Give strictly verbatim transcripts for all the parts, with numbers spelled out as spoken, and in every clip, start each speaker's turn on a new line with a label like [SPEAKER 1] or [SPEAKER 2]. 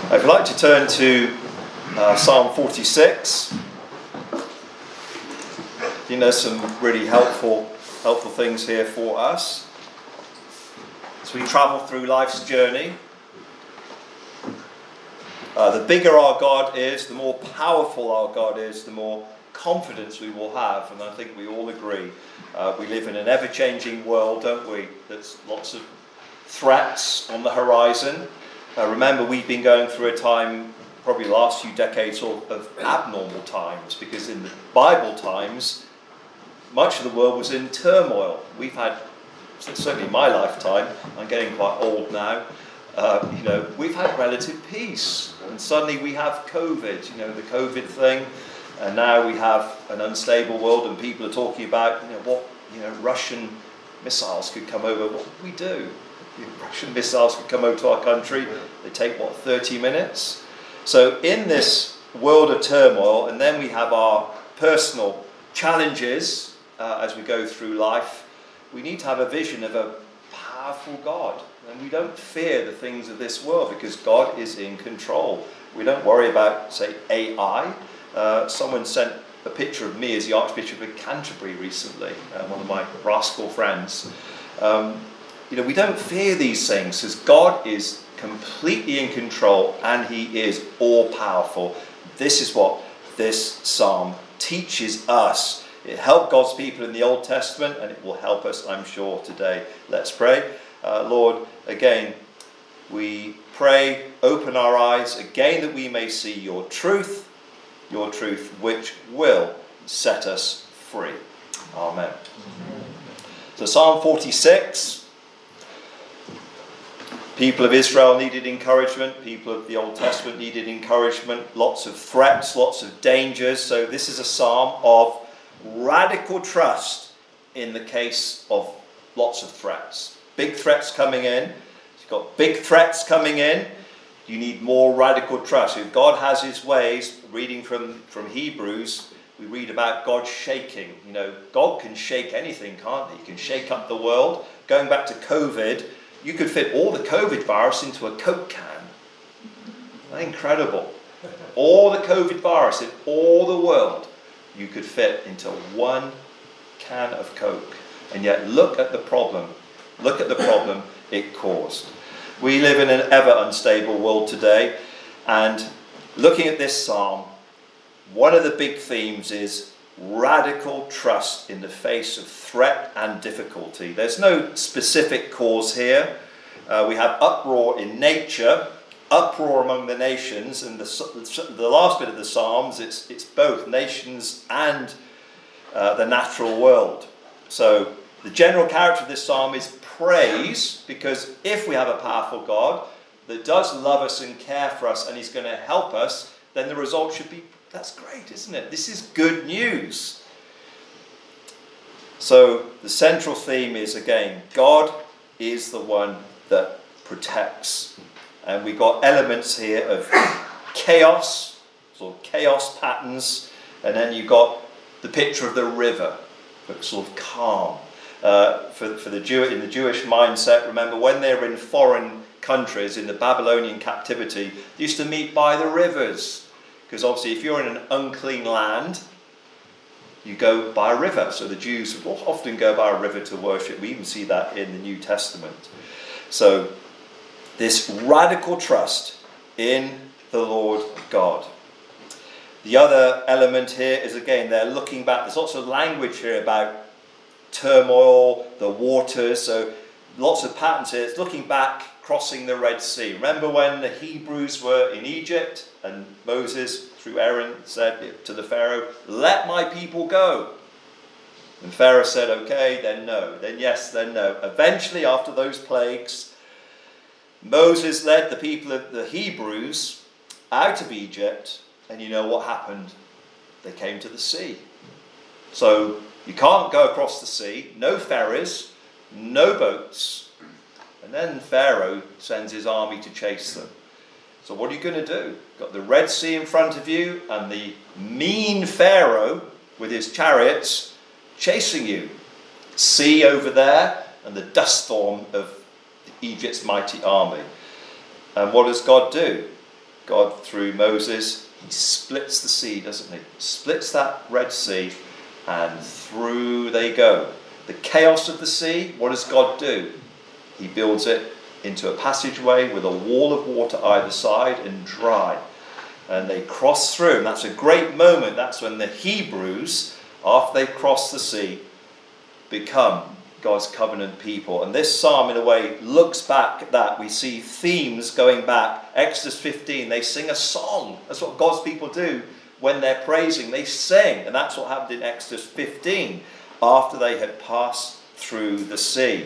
[SPEAKER 1] I'd like to turn to uh, Psalm forty-six. I think there's some really helpful, helpful things here for us as we travel through life's journey. Uh, the bigger our God is, the more powerful our God is, the more confidence we will have, and I think we all agree. Uh, we live in an ever-changing world, don't we? There's lots of threats on the horizon. Uh, remember, we've been going through a time, probably the last few decades, of, of abnormal times, because in the Bible times, much of the world was in turmoil. We've had, certainly in my lifetime, I'm getting quite old now, uh, you know, we've had relative peace. And suddenly we have COVID, you know, the COVID thing, and now we have an unstable world, and people are talking about, you know, what, you know, Russian missiles could come over. What would we do? Russian missiles could come over to our country. They take, what, thirty minutes? So in this world of turmoil, and then we have our personal challenges uh, as we go through life, we need to have a vision of a powerful God. And we don't fear the things of this world because God is in control. We don't worry about, say, A I. Uh, someone sent a picture of me as the Archbishop of Canterbury recently, uh, one of my rascal friends. Um, You know, we don't fear these things because God is completely in control and he is all-powerful. This is what this psalm teaches us. It helped God's people in the Old Testament and it will help us, I'm sure, today. Let's pray. Uh, Lord, again, we pray, open our eyes again that we may see your truth, your truth which will set us free. Amen. So Psalm forty-six. People of Israel needed encouragement. People of the Old Testament needed encouragement. Lots of threats, lots of dangers. So this is a psalm of radical trust in the case of lots of threats. Big threats coming in. You've got big threats coming in. You need more radical trust. If God has his ways, reading from, from Hebrews, we read about God shaking. You know, God can shake anything, can't he? He can shake up the world. Going back to COVID, you could fit all the COVID virus into a Coke can. Incredible. All the COVID virus in all the world, you could fit into one can of Coke. And yet look at the problem. Look at the problem it caused. We live in an ever unstable world today. And looking at this psalm, one of the big themes is radical trust in the face of threat and difficulty. There's no specific cause here. Uh, we have uproar in nature, uproar among the nations, and the, the last bit of the Psalms, it's, it's both nations and uh, the natural world. So the general character of this psalm is praise, because if we have a powerful God that does love us and care for us and he's going to help us, then the result should be, that's great, isn't it? This is good news. So the central theme is, again, God is the one that protects. And we got elements here of chaos, sort of chaos patterns, and then you got the picture of the river, sort of calm. Uh, for for the Jew in the Jewish mindset, remember when they were in foreign countries in the Babylonian captivity, they used to meet by the rivers. Because obviously if you're in an unclean land, you go by a river. So the Jews would often go by a river to worship. We even see that in the New Testament. So this radical trust in the Lord God. The other element here is, again, they're looking back. There's lots of language here about turmoil, the waters. So lots of patterns here. It's looking back, crossing the Red Sea. Remember when the Hebrews were in Egypt and Moses, through Aaron, said to the Pharaoh, let my people go. And Pharaoh said, okay, then no. Then yes, then no. Eventually, after those plagues, Moses led the people of the Hebrews out of Egypt. And you know what happened? They came to the sea. So you can't go across the sea. No ferries, no boats. And then Pharaoh sends his army to chase them. So what are you going to do? You've got the Red Sea in front of you and the mean Pharaoh with his chariots chasing you. Sea over there and the dust storm of Egypt's mighty army. And what does God do? God, through Moses, he splits the sea, doesn't he? Splits that Red Sea, and through they go. The chaos of the sea, what does God do? He builds it into a passageway with a wall of water either side and dry. And they cross through, and that's a great moment. That's when the Hebrews, after they cross the sea, become God's covenant people. And this psalm, in a way, looks back at that. We see themes going back. Exodus fifteen, they sing a song. That's what God's people do when they're praising. They sing, and that's what happened in Exodus fifteen, after they had passed through the sea.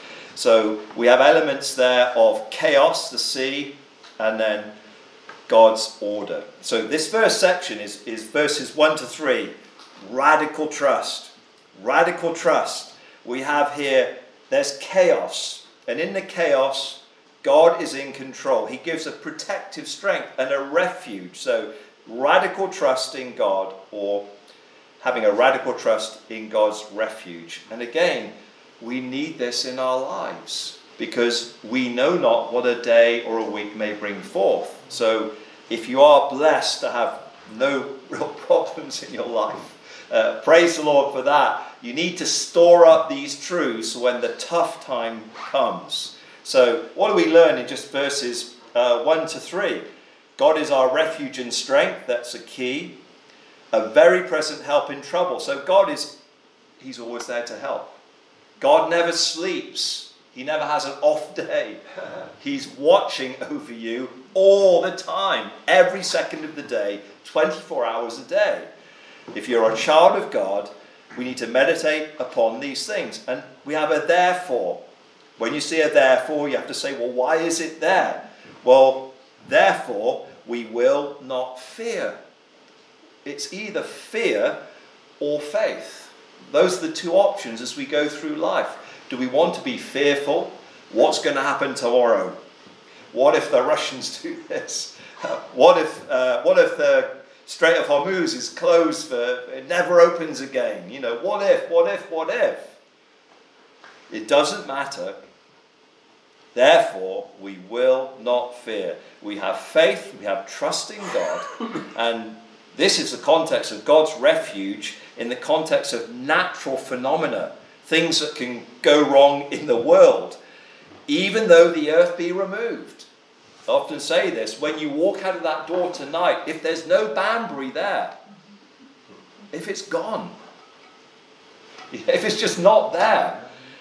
[SPEAKER 1] So we have elements there of chaos, the sea, and then God's order. So this first section is, is verses one to three. Radical trust. Radical trust. We have here, there's chaos. And in the chaos, God is in control. He gives a protective strength and a refuge. So radical trust in God, or having a radical trust in God's refuge. And again, we need this in our lives, because we know not what a day or a week may bring forth. So if you are blessed to have no real problems in your life, uh, praise the Lord for that. You need to store up these truths when the tough time comes. So what do we learn in just verses uh, one to three? God is our refuge and strength. That's a key. A very present help in trouble. So God is, he's always there to help. God never sleeps. He never has an off day. He's watching over you all the time, every second of the day, twenty-four hours a day. If you're a child of God, we need to meditate upon these things. And we have a therefore. When you see a therefore, you have to say, well, why is it there? Well, therefore, we will not fear. It's either fear or faith. Those are the two options as we go through life. Do we want to be fearful? What's going to happen tomorrow? What if the Russians do this? What if uh, what if the Strait of Hormuz is closed for, it never opens again? You know, what if, what if, what if? It doesn't matter. Therefore, we will not fear. We have faith, we have trust in God, and this is the context of God's refuge in the context of natural phenomena, things that can go wrong in the world, even though the earth be removed. I often say this, when you walk out of that door tonight, if there's no Banbury there, if it's gone, if it's just not there,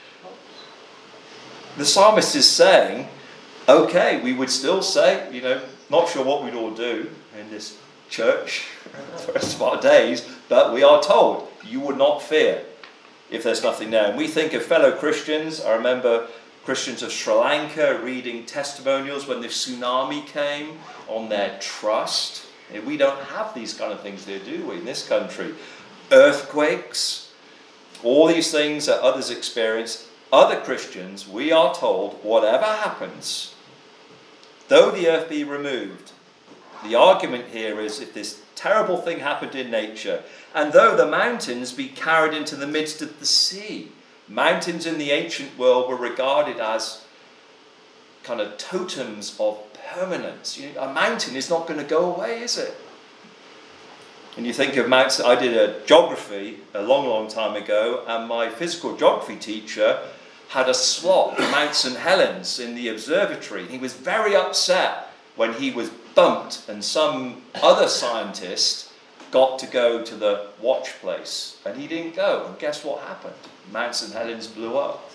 [SPEAKER 1] the psalmist is saying, okay, we would still say, you know, not sure what we'd all do in this church for the rest of our days, but we are told you would not fear if there's nothing there. And we think of fellow Christians. I remember Christians of Sri Lanka reading testimonials when the tsunami came on their trust. We don't have these kind of things here, do we, in this country? Earthquakes, all these things that others experience. Other Christians, we are told, whatever happens, though the earth be removed, the argument here is if this terrible thing happened in nature, and though the mountains be carried into the midst of the sea. Mountains in the ancient world were regarded as kind of totems of permanence. You know, a mountain is not going to go away, is it? And you think of mountains. I did a geography a long, long time ago, and my physical geography teacher had a slot, Mount Saint Helens, in the observatory. He was very upset when he was bumped and some other scientist got to go to the watch place and he didn't go. And guess what happened? Mount Saint Helens blew up.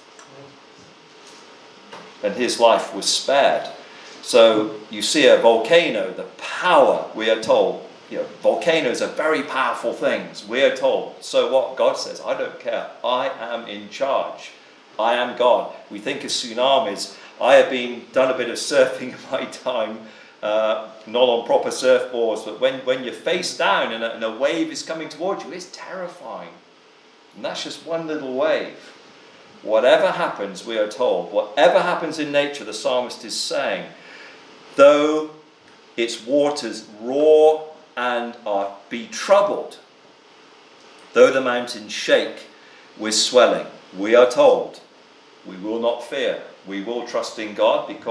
[SPEAKER 1] And his life was spared. So you see a volcano, the power, we are told. You know, volcanoes are very powerful things, we are told. So what? God says, I don't care. I am in charge. I am God. We think of tsunamis. I have been done a bit of surfing in my time, uh, not on proper surfboards, but when, when you're face down and a, and a wave is coming towards you, it's terrifying. And that's just one little wave. Whatever happens, we are told, whatever happens in nature, the psalmist is saying, though its waters roar and are be troubled, though the mountains shake with swelling, we are told, we will not fear. We will trust in God because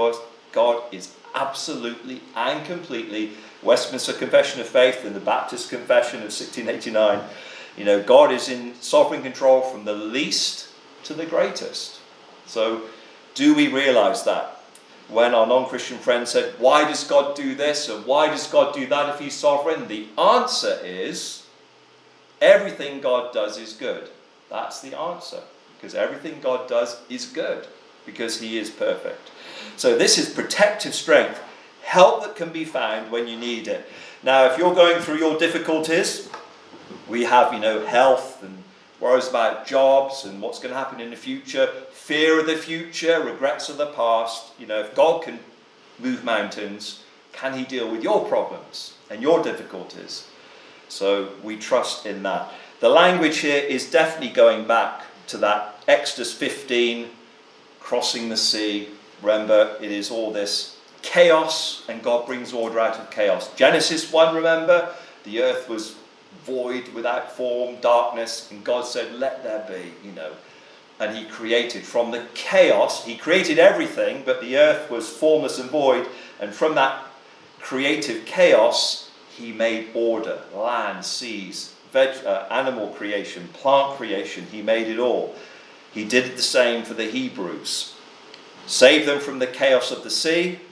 [SPEAKER 1] God is absolutely and completely, Westminster Confession of Faith and the Baptist Confession of sixteen eighty-nine, you know, God is in sovereign control from the least to the greatest. So do we realize that? When our non-Christian friend said, why does God do this and why does God do that if he's sovereign? The answer is, everything God does is good. That's the answer. Because everything God does is good. Because he is perfect. So this is protective strength. Help that can be found when you need it. Now, if you're going through your difficulties, we have, you know, health and worries about jobs and what's going to happen in the future, fear of the future, regrets of the past. You know, if God can move mountains, can he deal with your problems and your difficulties? So we trust in that. The language here is definitely going back to that Exodus fifteen, crossing the sea. Remember, it is all this chaos, and God brings order out of chaos. Genesis one, remember, the earth was void, without form, darkness, and God said, let there be, you know. And he created from the chaos, he created everything, but the earth was formless and void, and from that creative chaos, he made order, land, seas, veg, uh, animal creation, plant creation, he made it all. He did the same for the Hebrews. Saved them from the chaos of the sea,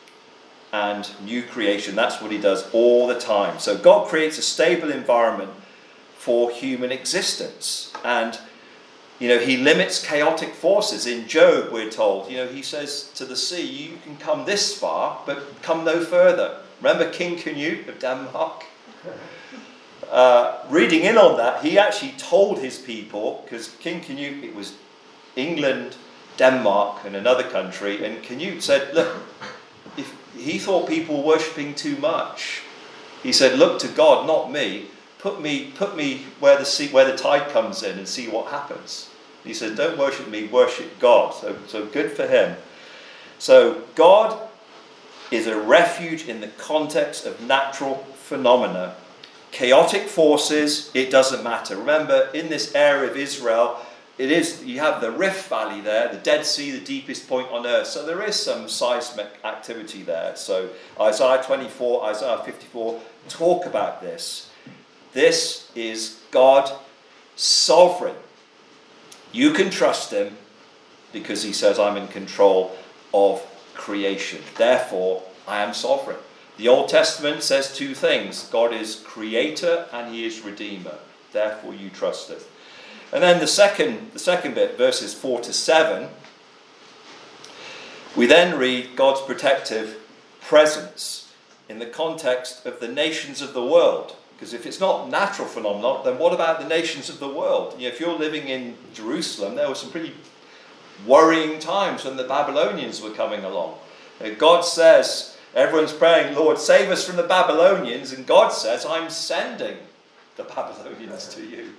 [SPEAKER 1] and new creation. That's what he does all the time. So God creates a stable environment for human existence. And, you know, he limits chaotic forces. In Job, we're told, you know, he says to the sea, you can come this far, but come no further. Remember King Canute of Denmark? Uh, reading in on that, he actually told his people, because King Canute, it was England, Denmark, and another country, and Canute said, look, if he thought people were worshipping too much. He said, look to God, not me. Put me put me where the sea, where the tide comes in and see what happens. He said, don't worship me, worship God. So, so good for him. So God is a refuge in the context of natural phenomena. Chaotic forces, it doesn't matter. Remember, in this area of Israel, it is, you have the Rift Valley there, the Dead Sea, the deepest point on earth. So there is some seismic activity there. So Isaiah twenty-four, Isaiah fifty-four talk about this. This is God sovereign. You can trust him because he says, I'm in control of creation. Therefore, I am sovereign. The Old Testament says two things. God is creator and he is redeemer. Therefore, you trust him. And then the second, the second bit, verses four to seven, we then read God's protective presence in the context of the nations of the world. Because if it's not natural phenomenon, then what about the nations of the world? You know, if you're living in Jerusalem, there were some pretty worrying times when the Babylonians were coming along. God says, everyone's praying, Lord, save us from the Babylonians. And God says, I'm sending the Babylonians to you.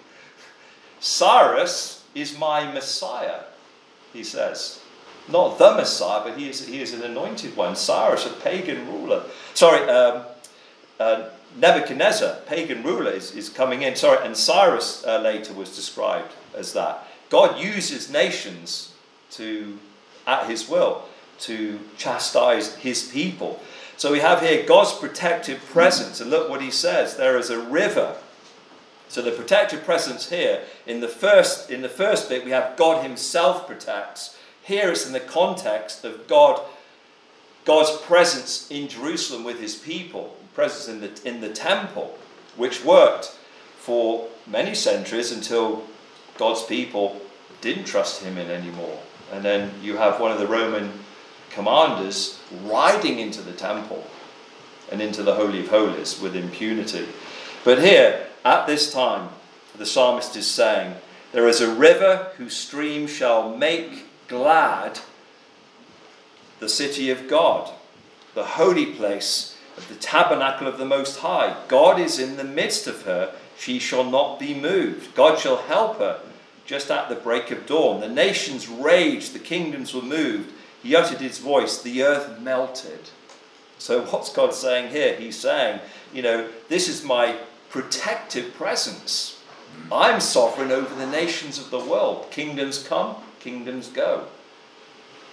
[SPEAKER 1] Cyrus is my Messiah, he says. Not the Messiah, but he is, he is an anointed one. Cyrus, a pagan ruler. Sorry, um, uh, Nebuchadnezzar, pagan ruler, is, is coming in. Sorry, and Cyrus uh, later was described as that. God uses nations to, at his will, to chastise his people. So we have here God's protective presence. And look what he says. There is a river. So the protective presence here, in the first in the first bit, we have God himself protects. Here it's in the context of God, God's presence in Jerusalem with his people, presence in the in the temple, which worked for many centuries until God's people didn't trust him in anymore. And then you have one of the Roman commanders riding into the temple and into the Holy of Holies with impunity. But here, at this time, the psalmist is saying, there is a river whose stream shall make glad the city of God, the holy place of the tabernacle of the Most High. God is in the midst of her. She shall not be moved. God shall help her just at the break of dawn. The nations raged, the kingdoms were moved. He uttered his voice, the earth melted. So what's God saying here? He's saying, you know, this is my protective presence. I'm sovereign over the nations of the world. Kingdoms come, kingdoms go.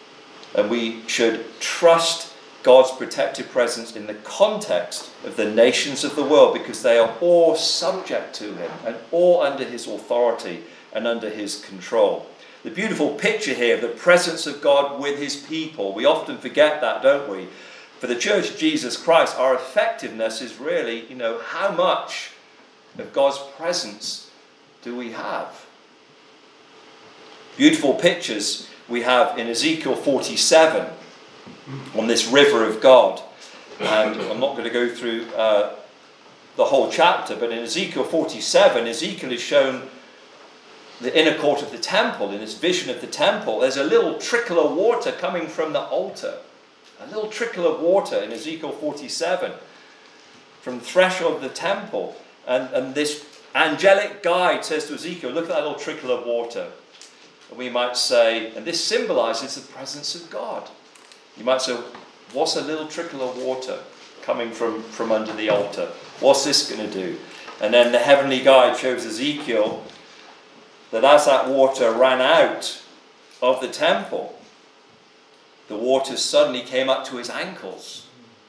[SPEAKER 1] And we should trust God's protective presence in the context of the nations of the world, because they are all subject to him and all under his authority and under his control. The beautiful picture here of the presence of God with his people, we often forget that, don't we? For the Church of Jesus Christ, our effectiveness is really, you know, how much of God's presence do we have? Beautiful pictures we have in Ezekiel forty-seven on this river of God. And I'm not going to go through uh, the whole chapter, but in Ezekiel forty-seven, Ezekiel is shown the inner court of the temple. In his vision of the temple, there's a little trickle of water coming from the altar. A little trickle of water in Ezekiel forty-seven from the threshold of the temple. And, and this angelic guide says to Ezekiel, look at that little trickle of water. And we might say, and this symbolizes the presence of God. You might say, what's a little trickle of water coming from, from under the altar? What's this going to do? And then the heavenly guide shows Ezekiel that as that water ran out of the temple, the water suddenly came up to his ankles.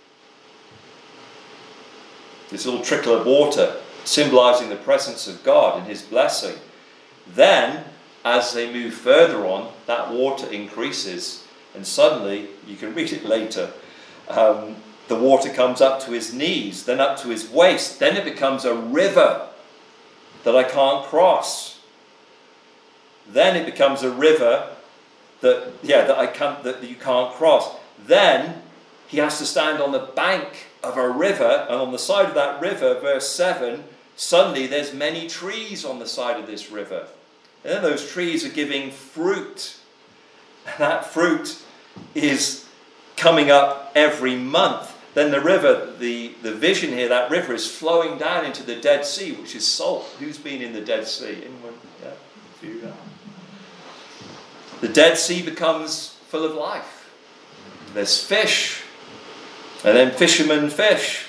[SPEAKER 1] This little trickle of water symbolizing the presence of God and his blessing. Then, as they move further on, that water increases, and suddenly, you can read it later, um, the water comes up to his knees, then up to his waist, then it becomes a river that I can't cross. Then it becomes a river that yeah that I can't that you can't cross. Then he has to stand on the bank of a river, and on the side of that river, verse seven, suddenly there's many trees on the side of this river. And then those trees are giving fruit. And that fruit is coming up every month. Then the river, the, the vision here, that river is flowing down into the Dead Sea, which is salt. Who's been in the Dead Sea? Anyone? Yeah, a few, yeah. The Dead Sea becomes full of life. There's fish, and then fishermen fish.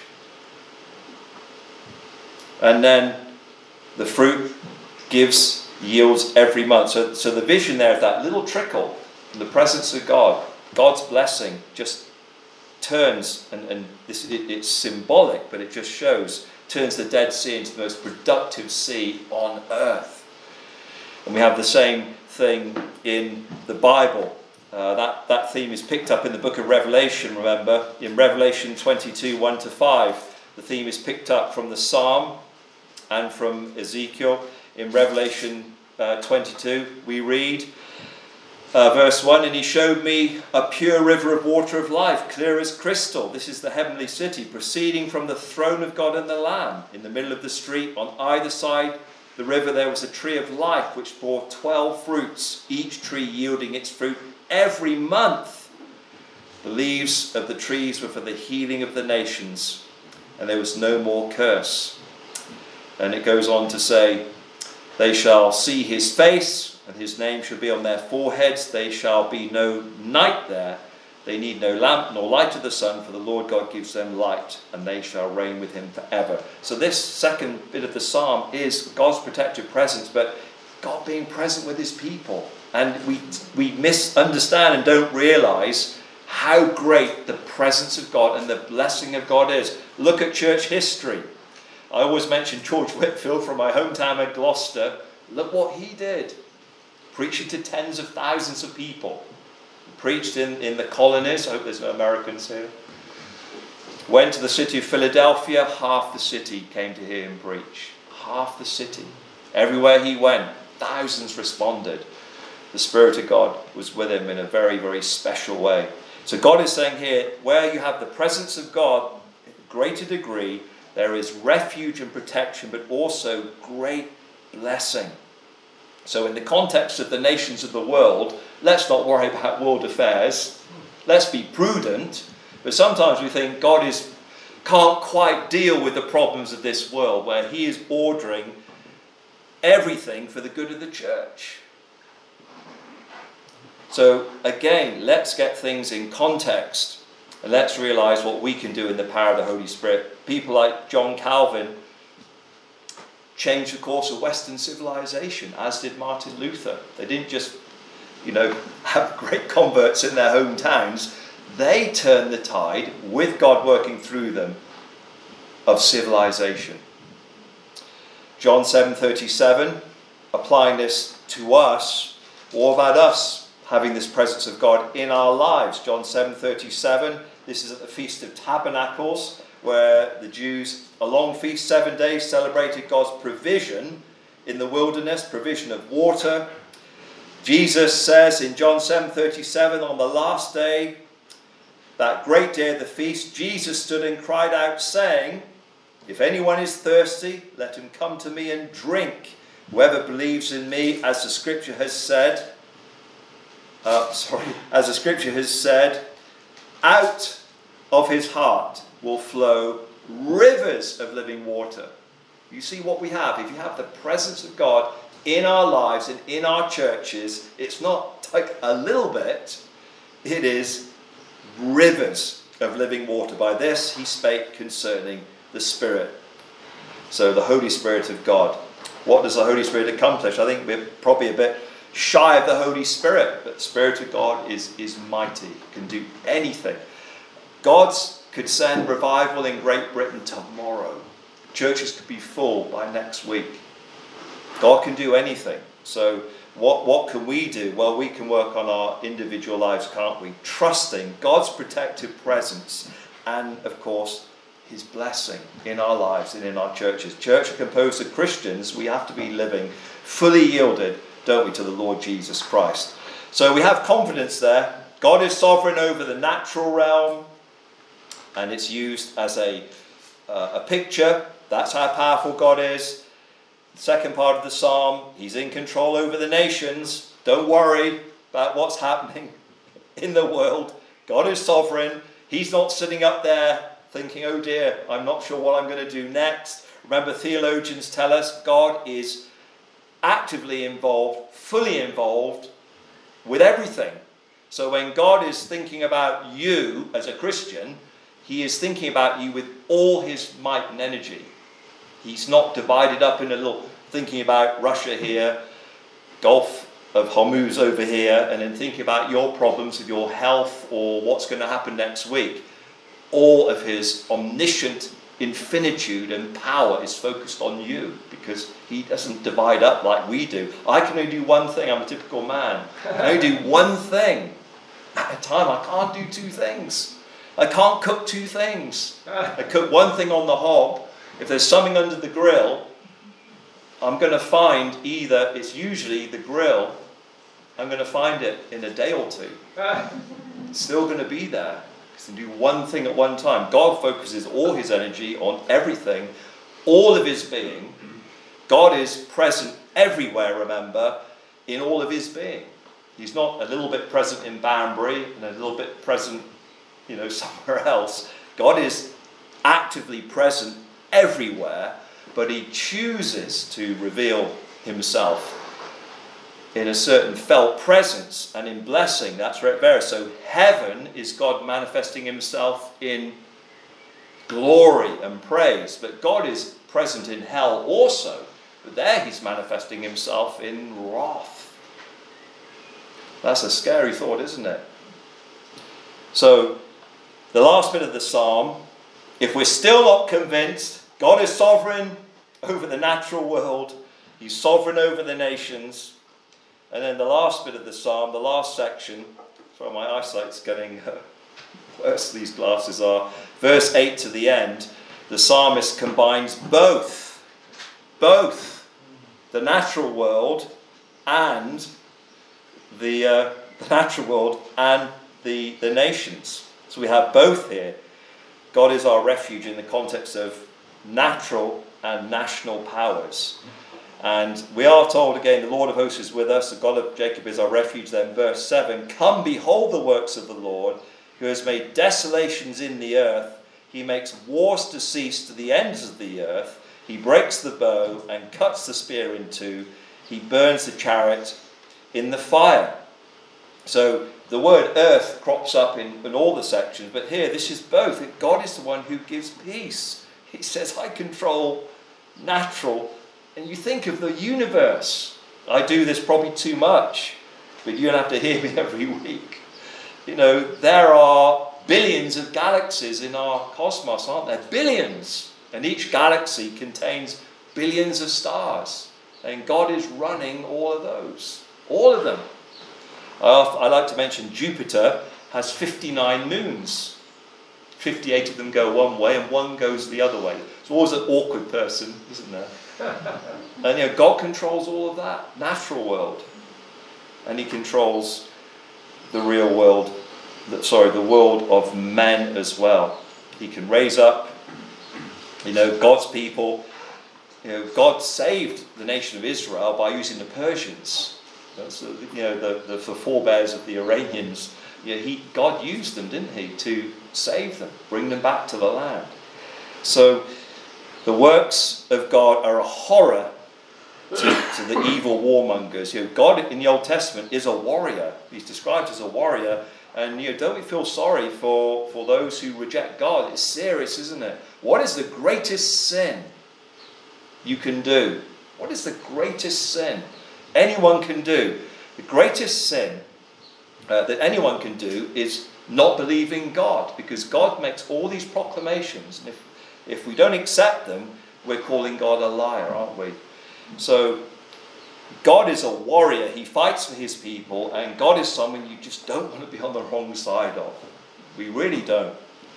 [SPEAKER 1] And then the fruit gives, yields every month. So, so the vision there of that little trickle from the presence of God, God's blessing, just turns, and, and this, it, it's symbolic, but it just shows, turns the Dead Sea into the most productive sea on earth. And we have the same thing in the Bible. Uh, that, that theme is picked up in the book of Revelation, remember. In Revelation twenty-two, one to five, the theme is picked up from the Psalm and from Ezekiel. In Revelation uh, twenty-two, we read, uh, verse one, and he showed me a pure river of water of life, clear as crystal. This is the heavenly city, proceeding from the throne of God and the Lamb. In the middle of the street, on either side the river, there was a tree of life which bore twelve fruits, each tree yielding its fruit every month. The leaves of the trees were for the healing of the nations, and there was no more curse. And it goes on to say, they shall see his face, and his name shall be on their foreheads. There shall be no night there. They need no lamp nor light of the sun, for the Lord God gives them light, and they shall reign with him forever. So this second bit of the psalm is God's protective presence, but God being present with his people. And we we misunderstand and don't realise how great the presence of God and the blessing of God is. Look at church history. I always mention George Whitfield from my hometown of Gloucester. Look what he did. Preaching to tens of thousands of people. Preached in, in the colonies. I hope there's no Americans here. Went to the city of Philadelphia. Half the city came to hear him preach. Half the city. Everywhere he went, thousands responded. The Spirit of God was with him in a very, very special way. So God is saying here, where you have the presence of God, in a greater degree, there is refuge and protection, but also great blessing. So in the context of the nations of the world, let's not worry about world affairs. Let's be prudent. But sometimes we think God is can't quite deal with the problems of this world, where he is ordering everything for the good of the church. So again, let's get things in context. And let's realise what we can do in the power of the Holy Spirit. People like John Calvin changed the course of Western civilization, as did Martin Luther. They didn't just you know, have great converts in their hometowns, they turn the tide, with God working through them, of civilization. John seven thirty-seven, applying this to us, all about us having this presence of God in our lives. John seven thirty-seven, this is at the Feast of Tabernacles, where the Jews, a long feast, seven days, celebrated God's provision in the wilderness, provision of water. Jesus says in John seven thirty-seven, on the last day, that great day of the feast, Jesus stood and cried out, saying, if anyone is thirsty, let him come to me and drink. Whoever believes in me, as the scripture has said, uh, sorry, as the scripture has said, out of his heart will flow rivers of living water. You see what we have. If you have the presence of God in our lives and in our churches, it's not like a little bit, it is rivers of living water. By this he spake concerning the Spirit. So the Holy Spirit of God. What does the Holy Spirit accomplish? I think we're probably a bit shy of the Holy Spirit, but the Spirit of God is, is mighty, can do anything. God could send revival in Great Britain tomorrow. Churches could be full by next week. God can do anything. So what, what can we do? Well, we can work on our individual lives, can't we? Trusting God's protective presence and, of course, his blessing in our lives and in our churches. Church are composed of Christians. We have to be living fully yielded, don't we, to the Lord Jesus Christ. So we have confidence there. God is sovereign over the natural realm, and it's used as a, uh, a picture. That's how powerful God is. The second part of the psalm, he's in control over the nations. Don't worry about what's happening in the world. God is sovereign. He's not sitting up there thinking, oh dear, I'm not sure what I'm going to do next. Remember, theologians tell us God is actively involved, fully involved with everything. So when God is thinking about you as a Christian, he is thinking about you with all his might and energy. He's not divided up in a little, thinking about Russia here, Gulf of Hormuz over here, and then thinking about your problems with your health or what's going to happen next week. All of his omniscient infinitude and power is focused on you, because he doesn't divide up like we do. I can only do one thing. I'm a typical man. I can only do one thing at a time. I can't do two things. I can't cook two things. I cook one thing on the hob. If there's something under the grill, I'm going to find either, it's usually the grill, I'm going to find it in a day or two. It's still going to be there. To do one thing at one time. God focuses all his energy on everything, all of his being. God is present everywhere, remember, in all of his being. He's not a little bit present in Banbury and a little bit present, you know, somewhere else. God is actively present everywhere, but he chooses to reveal himself in a certain felt presence and in blessing. That's where it varies. So heaven is God manifesting himself in glory and praise. But God is present in hell also. But there he's manifesting himself in wrath. That's a scary thought, isn't it? So the last bit of the psalm, if we're still not convinced, God is sovereign over the natural world. He's sovereign over the nations. And then the last bit of the psalm, the last section, sorry, my eyesight's getting uh, worse, these glasses are. Verse eight to the end, the psalmist combines both, both the natural world and the, uh, the natural world and the, the nations. So we have both here. God is our refuge in the context of natural and national powers. And we are told again, the Lord of hosts is with us, the God of Jacob is our refuge. Then verse seven, come behold the works of the Lord, who has made desolations in the earth. He makes wars to cease to the ends of the earth. He breaks the bow and cuts the spear in two. He burns the chariot in the fire. So the word earth crops up in, in all the sections, but here this is both. God is the one who gives peace. He says, I control natural. And you think of the universe. I do this probably too much. but you don't have to hear me every week. You know, there are billions of galaxies in our cosmos, aren't there? Billions. And each galaxy contains billions of stars. And God is running all of those. All of them. Uh, I like to mention Jupiter has fifty-nine moons. fifty-eight of them go one way and one goes the other way. It's always an awkward person, isn't there? And you know, God controls all of that. Natural world. And he controls the real world, the, sorry, the world of men as well. He can raise up, you know, God's people. You know, God saved the nation of Israel by using the Persians. That's, you know, the, the, the forebears of the Iranians. You know, he, God used them, didn't he, to save them, bring them back to the land. So the works of God are a horror to, to the evil warmongers. You know, God in the Old Testament is a warrior. He's described as a warrior. And you know, don't we feel sorry for, for those who reject God? It's serious, isn't it? What is the greatest sin you can do? What is the greatest sin anyone can do? The greatest sin uh, that anyone can do is not believing God, because God makes all these proclamations, and if, if we don't accept them, we're calling God a liar, aren't we? So God is a warrior. He fights for his people, and God is someone you just don't want to be on the wrong side of. We really don't.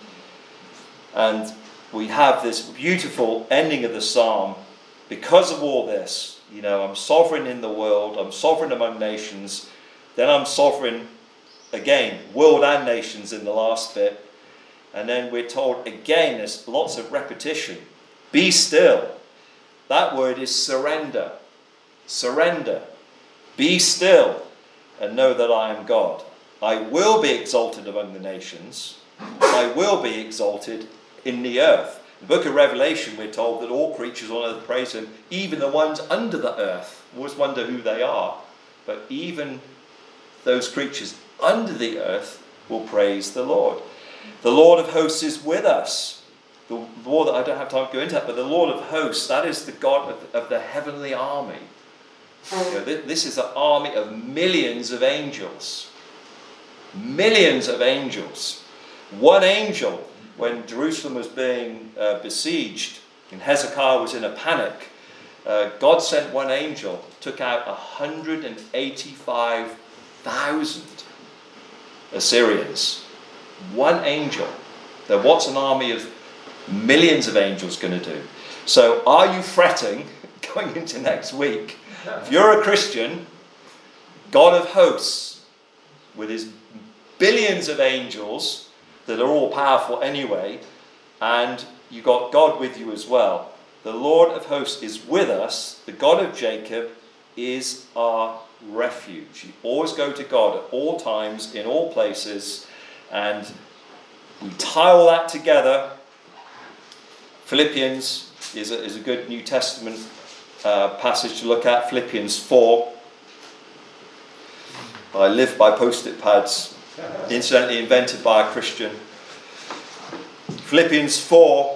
[SPEAKER 1] And we have this beautiful ending of the psalm. Because of all this, you know, I'm sovereign in the world, I'm sovereign among nations, then I'm sovereign again, world and nations in the last bit. And then we're told again, there's lots of repetition. Be still. That word is surrender. Surrender. Be still and know that I am God. I will be exalted among the nations. I will be exalted in the earth. In the book of Revelation, we're told that all creatures on earth praise him, even the ones under the earth. We always wonder who they are. But even those creatures under the earth will praise the Lord. The Lord of hosts is with us. The Lord, I don't have time to go into that, but the Lord of hosts, that is the God of, of the heavenly army. You know, this is an army of millions of angels. Millions of angels. One angel, when Jerusalem was being uh, besieged, and Hezekiah was in a panic, uh, God sent one angel, took out one hundred eighty-five thousand Assyrians. One angel. Now, what's an army of millions of angels going to do? So, are you fretting going into next week? If you're a Christian, God of hosts, with his billions of angels that are all powerful anyway, and you got God with you as well. The Lord of hosts is with us. The God of Jacob is our refuge. You always go to God at all times, in all places, and we tie all that together. Philippians is a, is a good New Testament uh, passage to look at. Philippians four. I live by post-it pads, incidentally invented by a Christian. Philippians four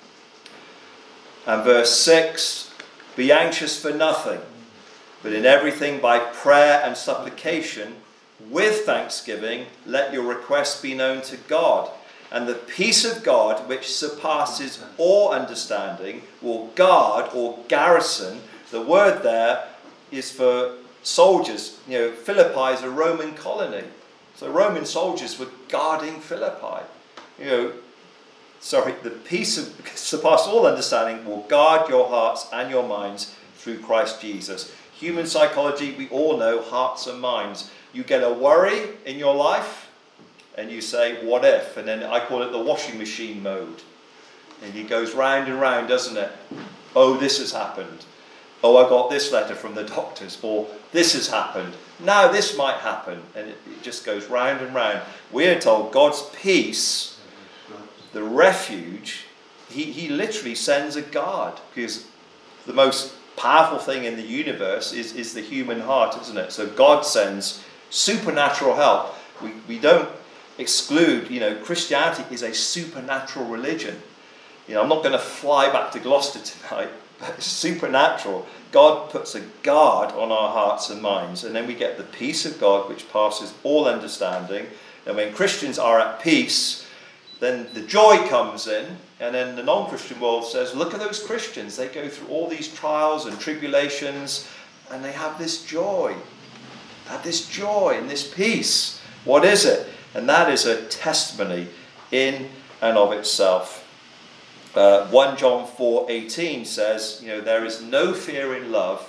[SPEAKER 1] and verse six. Be anxious for nothing, but in everything by prayer and supplication, with thanksgiving, let your requests be known to God. And the peace of God, which surpasses all understanding, will guard or garrison. The word there is for soldiers. You know, Philippi is a Roman colony. So Roman soldiers were guarding Philippi. You know, sorry, the peace of surpasses all understanding will guard your hearts and your minds through Christ Jesus. Human psychology, we all know hearts and minds. You get a worry in your life, and you say, what if? And then I call it the washing machine mode. And it goes round and round, doesn't it? Oh, this has happened. Oh, I got this letter from the doctors. Or this has happened. Now this might happen. And it, it just goes round and round. We are told God's peace, the refuge, he, he literally sends a guard. Because the most powerful thing in the universe is, is the human heart, isn't it? So God sends supernatural help. We, we don't exclude, you know, Christianity is a supernatural religion. You know, I'm not going to fly back to Gloucester tonight but it's supernatural. God puts a guard on our hearts and minds, and then we get the peace of God which passes all understanding. And when Christians are at peace, then the joy comes in, and then the non-Christian world says, look at those Christians, they go through all these trials and tribulations, and they have this joy. They have this joy and this peace. What is it? And that is a testimony in and of itself. Uh, First John four eighteen says, you know, there is no fear in love.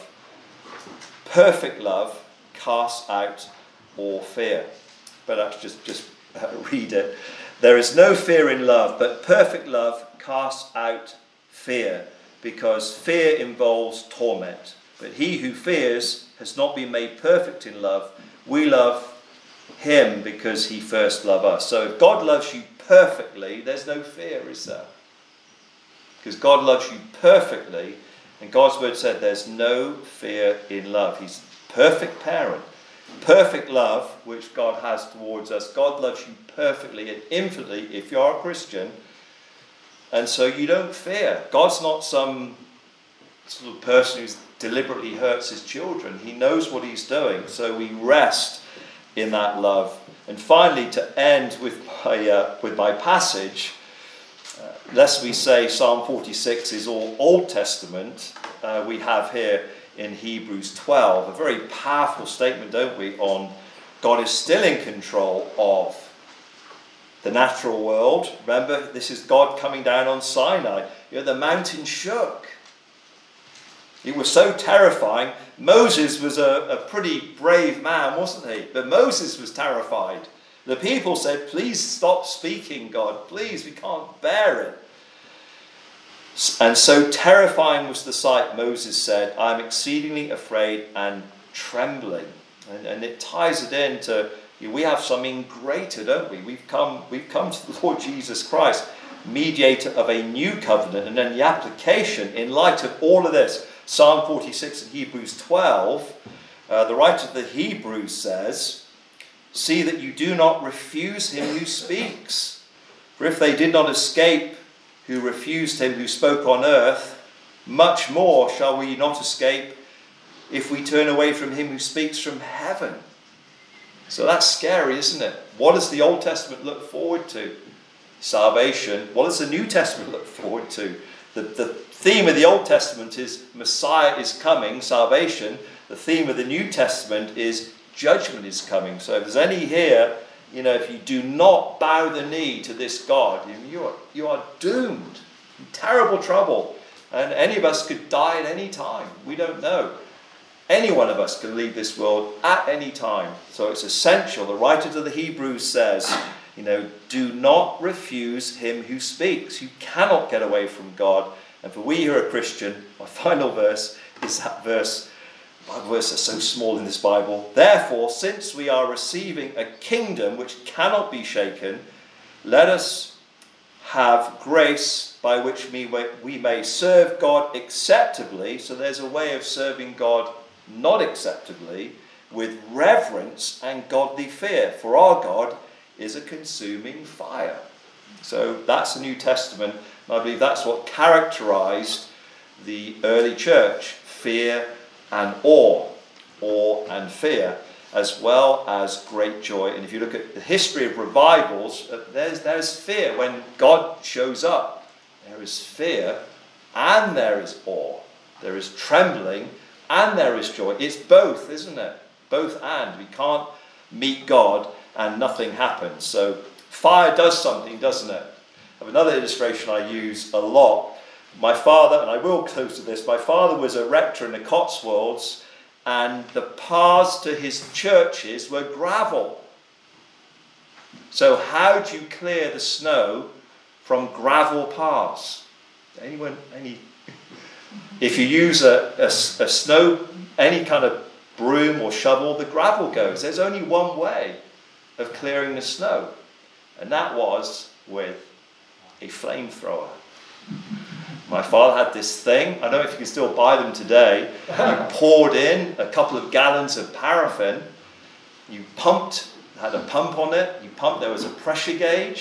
[SPEAKER 1] Perfect love casts out all fear. But that's just, just uh, read it. There is no fear in love, but perfect love casts out fear, because fear involves torment. But he who fears has not been made perfect in love. We love him because he first loved us. So if God loves you perfectly, there's no fear, is there? Because God loves you perfectly, and God's word said there's no fear in love. He's a perfect parent. Perfect love, which God has towards us. God loves you perfectly and infinitely if you're a Christian. And so you don't fear. God's not some sort of person who deliberately hurts his children. He knows what he's doing. So we rest in that love. And finally, to end with my, uh, with my passage, uh, lest we say Psalm forty-six is all Old Testament, uh, we have here in Hebrews twelve, a very powerful statement, don't we, on God is still in control of the natural world. Remember, this is God coming down on Sinai. You know, the mountain shook. It was so terrifying. Moses was a, a pretty brave man, wasn't he? But Moses was terrified. The people said, please stop speaking, God. Please, we can't bear it. And so terrifying was the sight, Moses said, I am exceedingly afraid and trembling. And, and it ties it into, you know, we have something greater, don't we? We've come, we've come to the Lord Jesus Christ, mediator of a new covenant. And then the application, in light of all of this, Psalm forty-six and Hebrews twelve, uh, the writer of the Hebrews says, see that you do not refuse him who speaks. For if they did not escape who refused him who spoke on earth, much more shall we not escape if we turn away from him who speaks from heaven. So that's scary, isn't it? What does the Old Testament look forward to? Salvation. What does the New Testament look forward to? The, the theme of the Old Testament is Messiah is coming, salvation. The theme of the New Testament is judgment is coming. So if there's any here, you know, if you do not bow the knee to this God, you are, you are doomed. In terrible trouble. And any of us could die at any time. We don't know. Any one of us can leave this world at any time. So it's essential. The writer to the Hebrews says, you know, do not refuse him who speaks. You cannot get away from God. And for we who are Christian, my final verse is that verse. Bible verses are so small in this Bible. Therefore, since we are receiving a kingdom which cannot be shaken, let us have grace by which we, we may serve God acceptably. So there's a way of serving God not acceptably, with reverence and godly fear. For our God is a consuming fire. So that's the New Testament. And I believe that's what characterized the early church. Fear and awe, awe and fear, as well as great joy. And if you look at the history of revivals, uh, there's, there's fear. When God shows up, there is fear and there is awe. There is trembling and there is joy. It's both, isn't it? Both and. We can't meet God and nothing happens. So fire does something, doesn't it? I have another illustration I use a lot. My father, and I will close to this, my father was a rector in the Cotswolds, and the paths to his churches were gravel. So how do you clear the snow from gravel paths? Anyone, any? If you use a, a, a snow, any kind of broom or shovel, the gravel goes. There's only one way of clearing the snow, and that was with a flamethrower. My father had this thing, I don't know if you can still buy them today. You poured in a couple of gallons of paraffin, you pumped, had a pump on it, you pumped, there was a pressure gauge,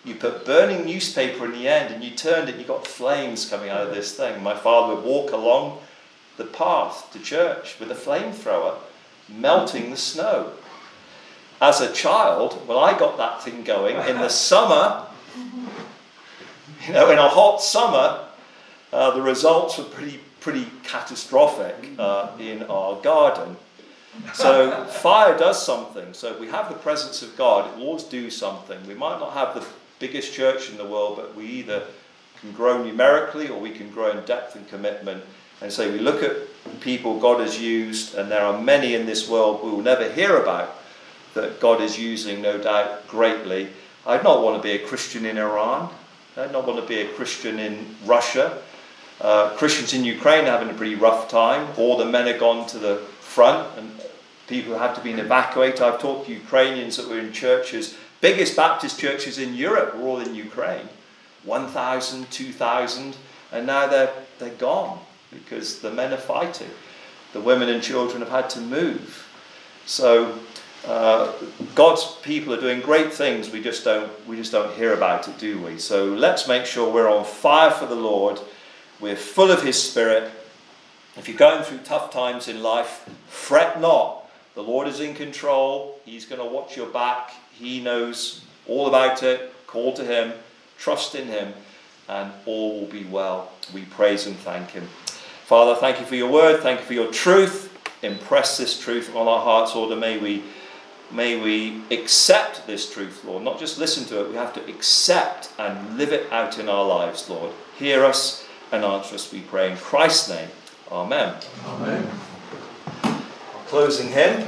[SPEAKER 1] you put burning newspaper in the end and you turned it and you got flames coming out of this thing. My father would walk along the path to church with a flamethrower, melting the snow. As a child, when I got that thing going in the summer, you know, in a hot summer, uh, the results were pretty pretty catastrophic uh, in our garden. So fire does something. So if we have the presence of God, it will always do something. We might not have the biggest church in the world, but we either can grow numerically or we can grow in depth and commitment. And so we look at people God has used, and there are many in this world we will never hear about that God is using, no doubt, greatly. I'd not want to be a Christian in Iran. I'd not want to be a Christian in Russia. Uh, Christians in Ukraine are having a pretty rough time. All the men have gone to the front and people have to be evacuated. I've talked to Ukrainians that were in churches. Biggest Baptist churches in Europe were all in Ukraine. one thousand, two thousand, and now they're, they're gone because the men are fighting. The women and children have had to move. So uh, God's people are doing great things. We just don't we just don't hear about it, do we? So let's make sure we're on fire for the Lord. We're full of his Spirit. If you're going through tough times in life, fret not. The Lord is in control. He's going to watch your back. He knows all about it. Call to him. Trust in him. And all will be well. We praise and thank him. Father, thank you for your word. Thank you for your truth. Impress this truth on our hearts, Lord, and may we, may we accept this truth, Lord. Not just listen to it. We have to accept and live it out in our lives, Lord. Hear us and answer us, we pray in Christ's name. Amen.
[SPEAKER 2] Amen.
[SPEAKER 1] Closing hymn.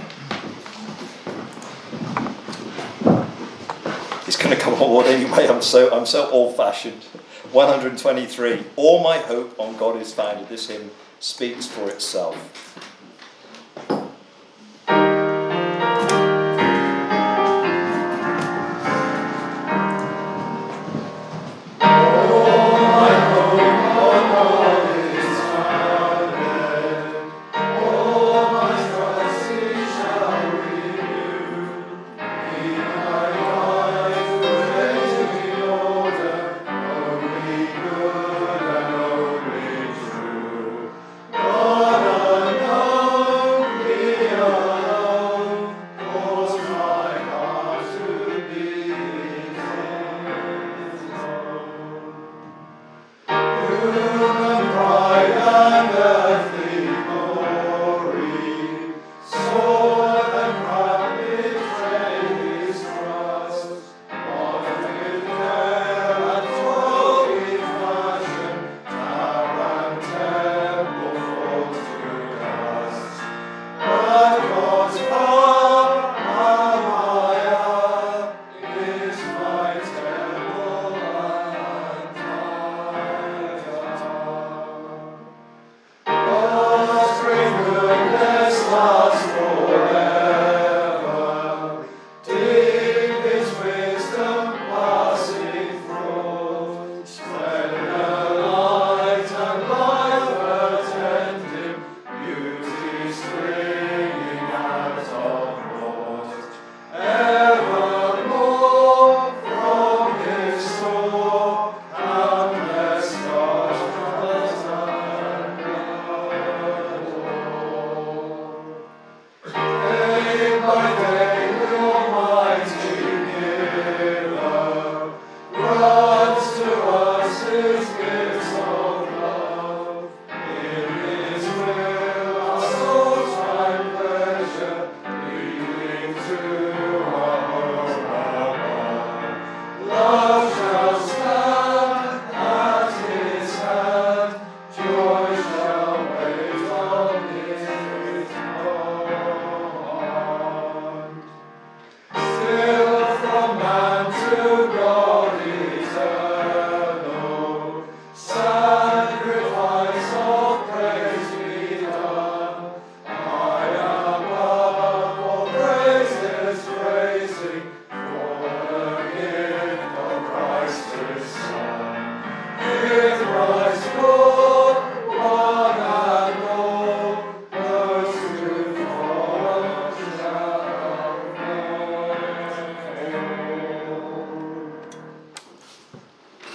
[SPEAKER 1] It's going to come on anyway. I'm so I'm so old-fashioned. one hundred twenty-three. All my hope on God is founded. This hymn speaks for itself.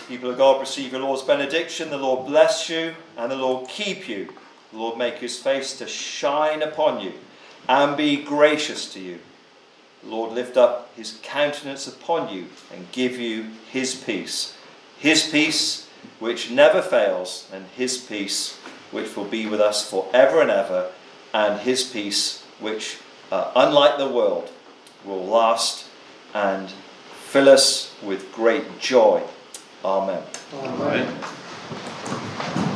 [SPEAKER 1] People of God, receive your Lord's benediction. The Lord bless you and the Lord keep you. The Lord make his face to shine upon you and be gracious to you. The Lord lift up his countenance upon you and give you his peace. His peace which never fails, and his peace which will be with us forever and ever, and his peace which, uh, unlike the world, will last and fill us with great joy. Amen.
[SPEAKER 2] Amen.